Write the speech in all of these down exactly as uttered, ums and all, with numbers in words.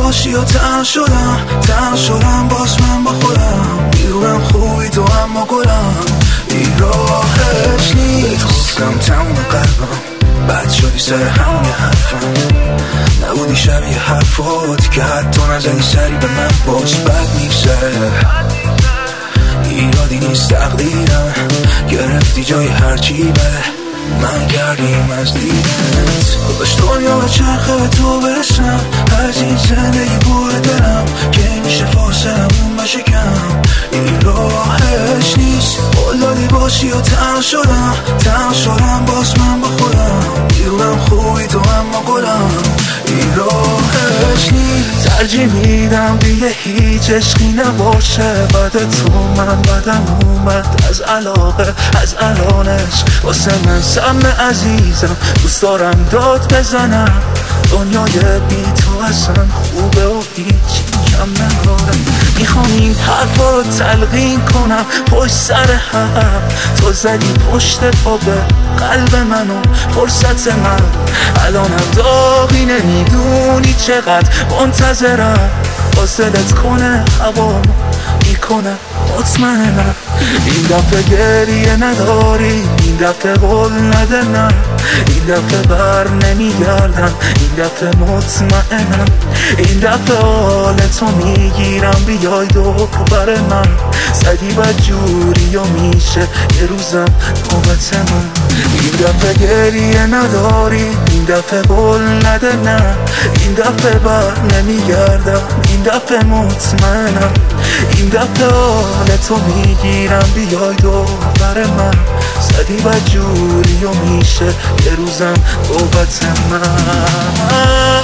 باشی و تنها شدم تنها شدم باز من با خودم میدونم خوبی تو اما گلم این راهش نیست گفتم تموم قلبم بد شدی سر همون یه حرفم نبودی شبیه حرفات که حتی نزدی سری به من باز بد میشه ایرادی نیست تقدیرم گرفتی جای هرچی بده من کردیم از دیدنت باش دنیا به چرخه به تو برسم از این زندگی بور دلم که میشه فاصلمون بشه کم این راهش نیست قلدادی باشی و تنها شدم تنها شدم باز من با خودم میدونم خوبی تو اما گلم این راهش نیست ترجیح میدم دیگه هیچ عشقی نباشه بعد تو من بدم اومد از علاقه از الانش واسه من سم عزیزم دوست دارم داد بزنم دنیای بی تو اصلا خوبه و هیچ کم ندارم میخوام این حرفا رو تلقین کنم پشت سر هم تو زدی پشت پا به قلب منو فرصت من الانم داغی نمیدونی چقدر منتظرم فاصلت کنه هوامو میکنه مطمئنم این دفعه گریه نداری این دفعه قول نده نه این دفعه بر نمیگردم این دفعه مطمئنم این دفعه حالتو میگیرم بیای دور بر من زدی بد جوری و میشه یه روزم نوبت من این دفعه گریه نداری این دفعه قول نده نه این دفعه بر نمیگردم این دفعه مطمئنم این دفعه حالتو میگیرم بیای دور بر من زدی بد جوری و میشه یه روزم نوبت من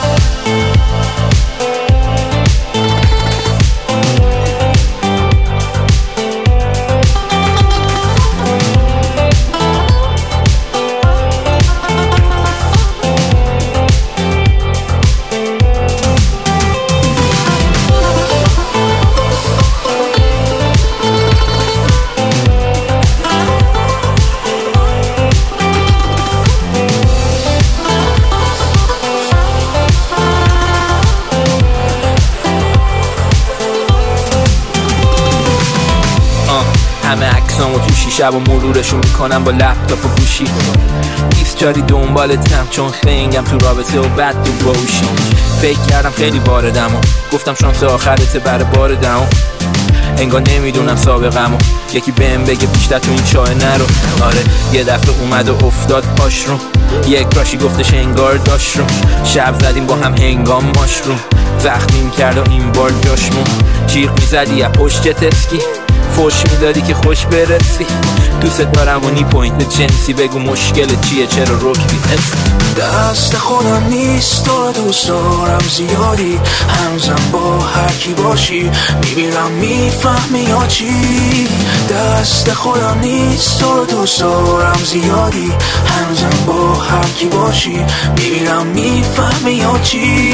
همه عکسامو تو شیشه و مرورشو میکنم با لپتاپ و گوشی بیست جاری دنبالتم چون خنگم تو رابطه و بد تو باوشی فکر کردم خیلی واردم و گفتم شانس آخرته بر بار دم انگار نمیدونم سابقمو یکی بهم بگه بیشتر تو این چاه نرو آره یه دفعه اومد و افتاد پاش رو یک راشی گفتش انگار داشت رو شب زدیم با هم هنگام ماشروم زخمیم کرد و این بار جاشمون جیغ میزدی یا پشت تسکی فوش میدادی که خوش برسی دوست دارم و نی پوینت جنسی بگو مشکل چیه چرا رکبی دست خودم نیست تو دوست دارم زیادی هنوزم با هر کی باشی میبینم میفهمی یا چی دست خودم نیست تو دوست دارم زیادی هنوزم با هر کی باشی میبینم میفهمی یا چی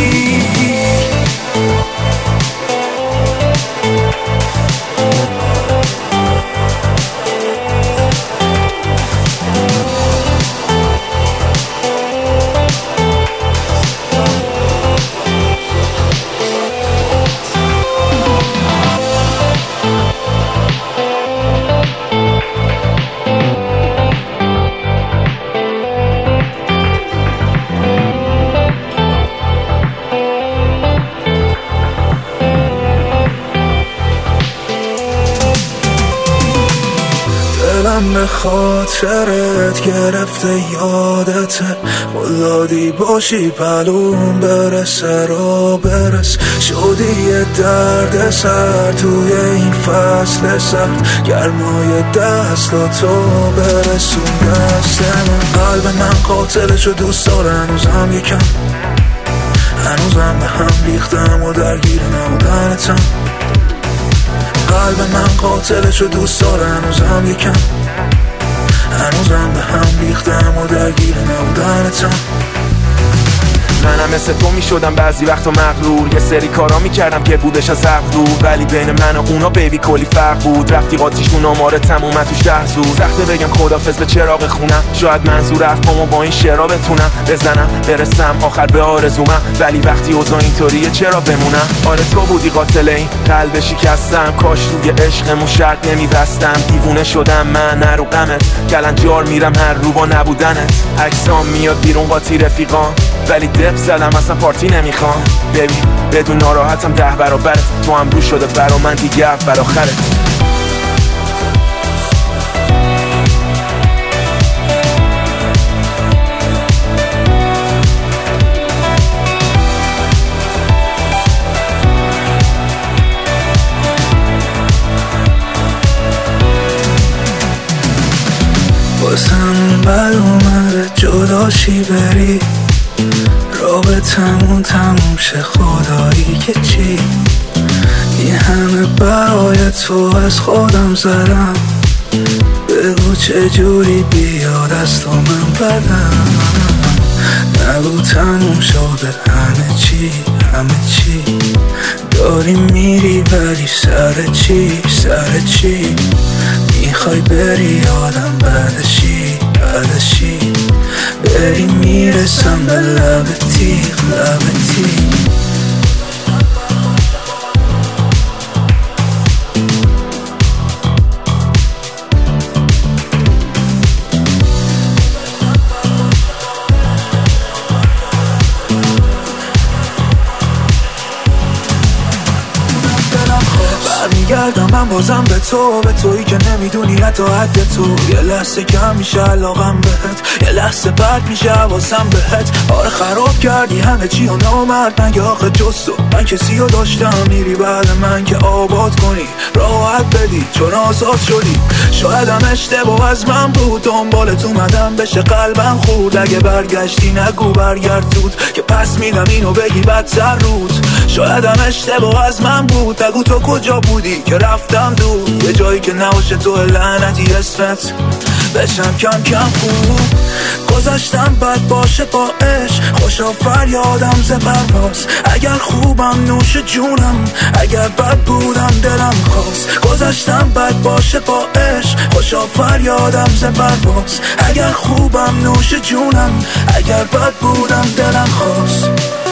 دلم به خاطرت گرفته یادته قلدادی باشی پلوم برسه را برس شدی یه درد سر توی این فصل سرد گرمای دست و تو برسون دست من قلب من قاتلشو دوست داره هنوزم یکم هنوزم به هم ریختم و درگیر نبودنتم قلب من قاتلشو دوست داره هنوزم یکم هنوزم به هم ریختم و درگیر نبودنتم منم مثل تو میشدم بعضی وقتا مغرور، یه سری کارا میکردم که بودش از عقل دور، ولی بین من و اونا بیبی کلی فرق بود. رفتی قاطیشون آماره تمومه تو شهر زود. سخته بگم خدافظ به چراغ خونم، شاید منظور حرفامو با این شعرا بتونم بزنم برسم آخر به آرزومم، ولی وقتی اوضاع اینطوریه چرا بمونم؟ آره تو بودی قاتل این قلب شکستم، کاش روی عشقمون شرط نمیبستم. دیوونه شدم من نرو غمت، کلنجار میرم هر رو با نبودنت. عکسام میاد بیرون قاطی رفیقان، ولی دپ زدم اصلا پارتی نمیخوام. ببین بدون ناراحتم ده برابرت، تو هم رو شده برا من دیگه اول آخرت. بازم بر اومده جداشی بری، رابطمون تموم شه خدایی که چی. این همه برای تو از خودم زدم، بگو چجوری بیاد از تو من بدم. نگو تموم شده همه چی همه چی، داری میری ولی سر چی سر چی. میخوای بری آدم بعدشی بعدشی، بری میرسم به لب تیغ لب تیغ. برمیگردم من بازم به تو، به تویی که نمیدونی حتی حد تو. یه لحظه کم میشه علاقم بهت، یه لحظه بعد میشه حواسم بهت. آره خراب کردی همه چی و نامرد نگه آخه جز تو من کسی رو داشتم. میری بعد من که آباد کنی راحت بدی چون آزاد شدی. شایدم اشتباه از من بود، دنبالت اومدم بشه قلبم خورد. اگه برگشتی نگو برگرد زود که پس میدم اینو بگی بدتر رود. شایدم اشتباه از من بود، نگو تو کجا بودی که رفتم دور. یه جایی که نباشه تو لعنتی اسمت بشم کم کم خوب. گذاشتم بد باشه با عشق، خوشا فریادم ز پرواز. اگر خوبم نوش جونم، اگر بد بودم دلم خواست. گذاشتم بد باشه با عشق، خوشا فریادم ز پرواز. اگر خوبم نوش جونم، اگر بد بودم دلم خواست.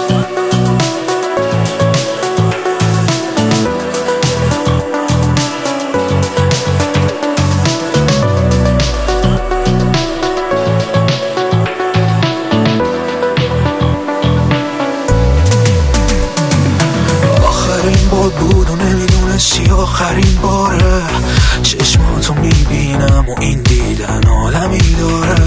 بود و نمیدونستی آخرین باره چشماتو میبینم و این دیدن عالمی داره.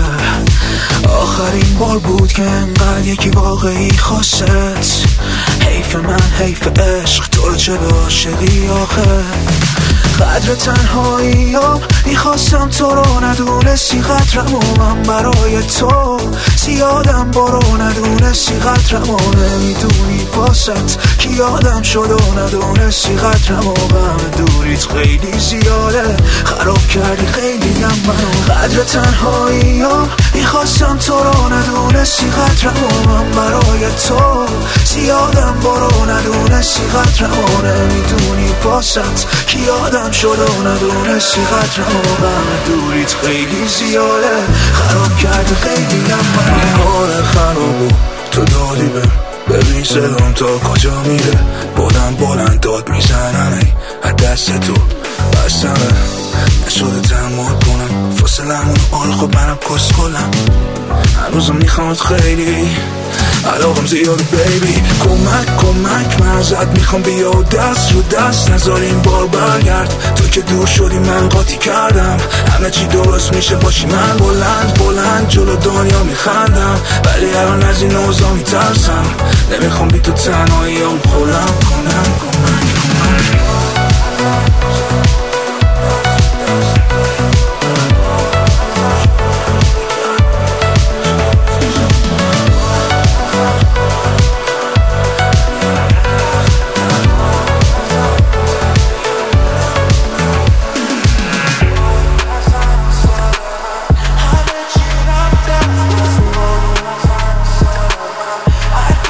آخرین بار بود که انقدر یکی واقعی خواست. حیف من حیف عشق، تو رو چه به عاشقی آخه. قدر تنهایی ها میخواستم تو رو ندونستی قدرم و من برای تو زیادم برو ندونستی قدرم و نمیدونی باست کی یادم شد و ندونستی قدرم و غم دوریت خیلی زیاده خراب کردی خیلی هم منو. قدر تنهایی ها میخواستم تو رو ندونستی قدرم و من برای تو زیادم برو ندونستی قدرم و نمیدونی باست کی یادم شد و ندونستی قدرم و غم دوریت خیلی زیاده خراب کردی خیلی هم منو. این حال خرابو تو دادی به ببین صدام تا کجا میره. بلند بلند داد میزنم ای از دست تو بستمه نشده تحمل کنم فاصلمون آره خب منم کس کنم. هنوزم میخوامت خیلی علاقم زیاده بیبی. کمک کمک من ازت میخوام بیا و دست رو دست نذار این بار برگرد. تو که دور شدی من قاطی کردم همه چی درست میشه باشی من بلند بلند جلو دنیا میخندم ولی الان از این اوضاع میترسم نمیخوام بی تو تنهایی هم خودم کنم. کمک کمک I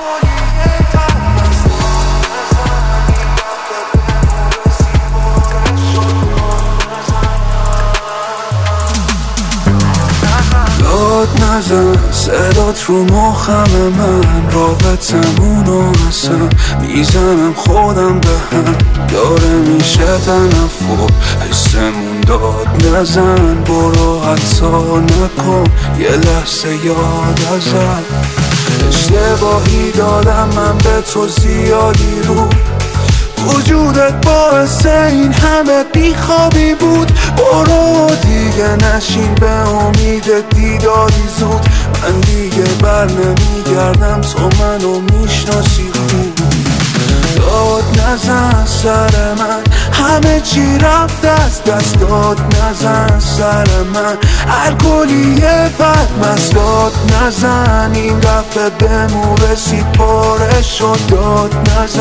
نزن صدات رو مخم من، رابطمونو اصلا میزنم خودم به هم، داره میشه تنفر حسمون داد نزن، برو حتی نکن یه لحظه یاد ازم. اشتباهی دادم من به تو زیادی رو، وجودت باعث این همه بیخوابی بود، برو دیگه نشین به امید دیداری زود، من دیگه بر نمیگردم تو منو میشناسی خوب. داد نزن سر من همه چی رفت از دست، داد نزن سر من الکلیه بد مست، داد نزن این دفعه بهمون رسید پاره شد، داد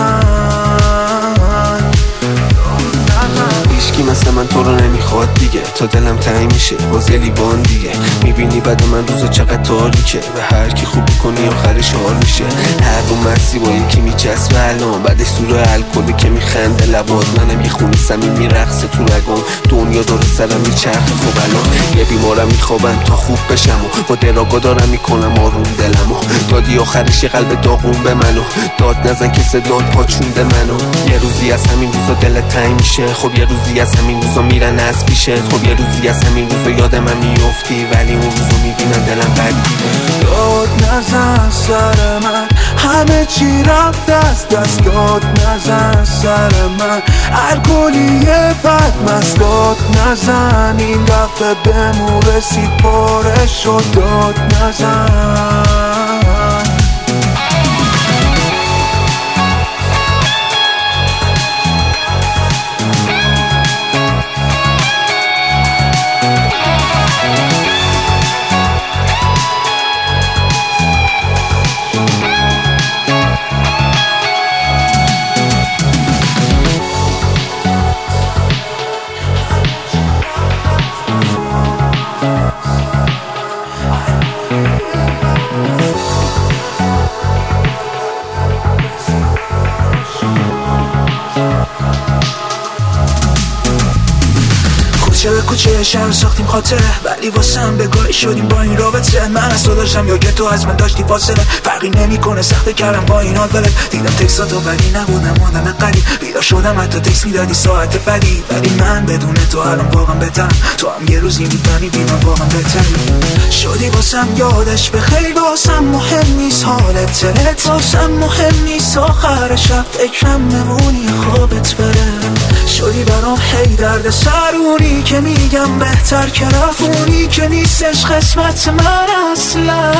نزن. هیچکی مثل من تو رو نمیخواد دیگه، تا دلم تنگ میشه باز یه لیوان دیگه، میبینی بعد من روزو چقدر تاریکه، و هر کی خوب کنی آخرش حال میشه، هر رو مرسی با یکی میچسبه الان، بعدش سور الکلی که میخنده لبات، منم یه خونه سمی میرقصه تو رگام، دنیا داره سرم میچرخه. خب الان یه بیمارم میخوابم تا خوب بشم و با دراگا دارم میکنم آروم دلمو، دادی آخرش یه قلب داغون به منو، داد نزن که صدات پاچونده منو، یه روزی از همین روزا دلت تنگ میشه، خب یه روزی از همین روزا میرن از پیشت، خب یه روزی از همین روزا یادم هم میفتی، ولی اون روزو میبینم دلم بد میده. داد نزن سر من همه چی رفت از دست، داد نزن سر من الکلیه بد مست، داد نزن این دفعه بهمون رسید پاره شد، داد نزن. کوچه به کوچه شهر ساختیم خاطره، ولی واسم بگاهی شدیم با این رابطه، من از تو داشتم یا که تو از من داشتی فاصله، فرقی نمیکنه سخته کردم با این حال ولت، دیدم تکساتو ولی نبودم آدم قریب، بیدار شدم حتی تکس میدادی ساعت بدی، ولی من بدون تو الان واقعا بهترم، تو هم یه روزی میفهمی بیمان واقعا بهتری شدی واسم، یادش به خیلی واسم مهم نیست حالت تلت، واسم مهم نیست آخر شب فکرم نمونی خوابت بره، شدی برام هی درد سرونی که میگم بهتر که رفونی که نیستش قسمت من اصلا.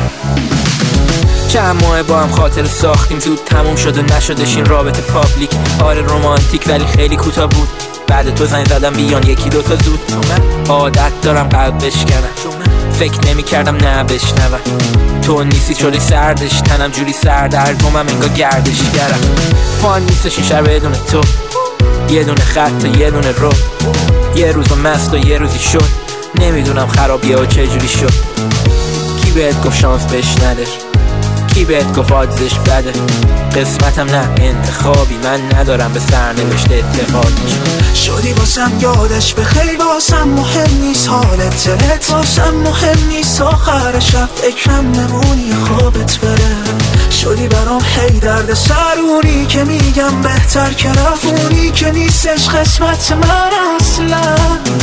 چند ماه با هم خاطر ساختیم زود تموم شد و نشدش این رابطه پابلیک، آره رومانتیک ولی خیلی کوتاه بود، بعد تو زنگ زدم بیان یکی دوتا زود، عادت دارم قلب بشکنم، فکر نمی کردم نه بشنوم، تو نیستی شدی سردش تنم جوری سردرگمم انگار گردش گرم، فان نیستش این شهر بدون تو، یه دونه خط و یه دونه رو، یه روز مست و یه روزی شد، نمیدونم خرابیه و چه جوری شد، کی بهت گفت شانس بهش نده، کی بهت گفت آدزش بده، قسمتم نه انتخابی، من ندارم به سرنوشت اعتقاد، شدی واسم یادش به خیلی واسم مهم نیست حالت تلت، واسم مهم نیست آخر شب فکرم نمونی خوابت بره، شدی برام هی درد سرونی که میگم بهتر که رفونی که نیستش قسمت من اصلا.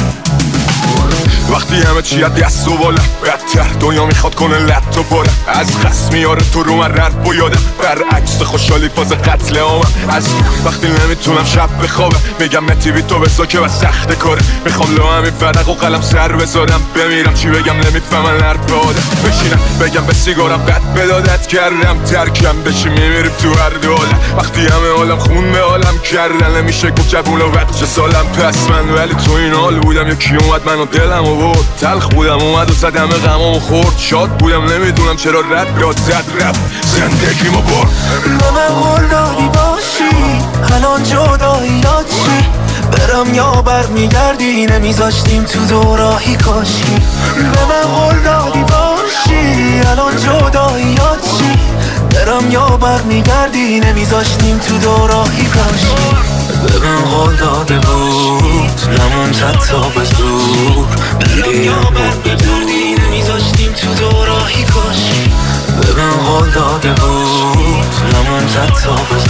وقتی همه چی از دست و بالم بدتر دنیا میخواد کنه لط و پارم، از خصم میاره تو رو من رد و یادم، برعکس خوشحالی فاز قتل عامم، از وقتی نمیتونم شب بخوابم میگم متی بی تو بسا که بس سخت کاره، میخوام لو همین فرق و قلم سر بذارم، بمیرم چی بگم نمیفهمن حرف آدم، بشینم بگم به سیگارم قد بدادت کردم، ترکم بشی میمیریم تو هر دولم، وقتی همه عالم خون به عالم کردن نمیشه گفت جبون و بچه سالم، پس من ولی تو این حال بودم یکی اومد منو دلم و برد، تلخ بودم اومد و زدم غمامو خورد، شاد بودم نمیدونم چرا رد یاد زد رفت زندگیمو برد. با من قول دادی باشی الان جدایی یاد چی، برم یا برمیگردی نمیذاشتیم تو دوراهی کاشی، به من قول دادی باشی الان جدایی یاد چی، برم یا برمیگردی نمیذاشتیم تو دوراهی کاشی، به من قول داده بود نمون تا به زور، بیری یا من بدونی میذاشتیم تو دوراهی کاش به من قول داده بود نمون زد تا